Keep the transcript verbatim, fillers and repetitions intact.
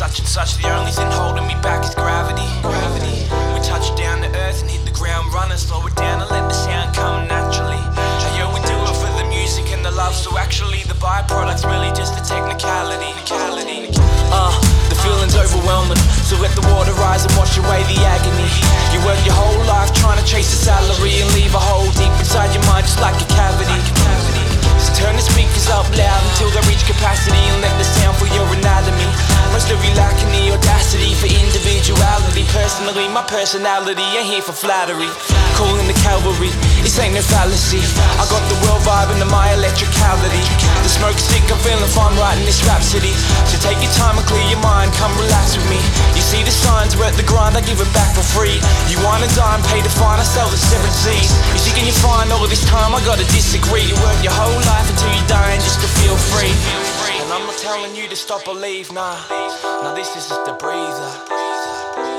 such and such. The only thing holding me back is gravity. Gravity. We touch down to earth and hit the ground running. Slow it down and let the sound come naturally. Hey, yo, we do it for the music and the love. So actually the byproduct's really just a technicality. Uh, the feeling's overwhelming. So let the water rise and wash away the agony. You work your whole life trying to chase a salary and leave a hole deep inside your mind just like a cavity. So turn the speakers up loud until they reach capacity and let the sound fill your anatomy. Most of you lacking the audacity for individuality. Personally, my personality ain't here for flattery. Calling the cavalry, this ain't no fallacy. I got the world vibing to my electricality. The smoke stick, I'm feeling fun writing this rhapsody. So take your time and clear your mind, come relax with me. You see the signs, we're at the grind, I give it back for free. You want a dime, pay the fine, I sell the seven C's. You see, can you find all this time, I gotta disagree. You work your whole life until you're dying just to feel free. And I'm not telling you to stop or leave, nah. Now this is just a breather.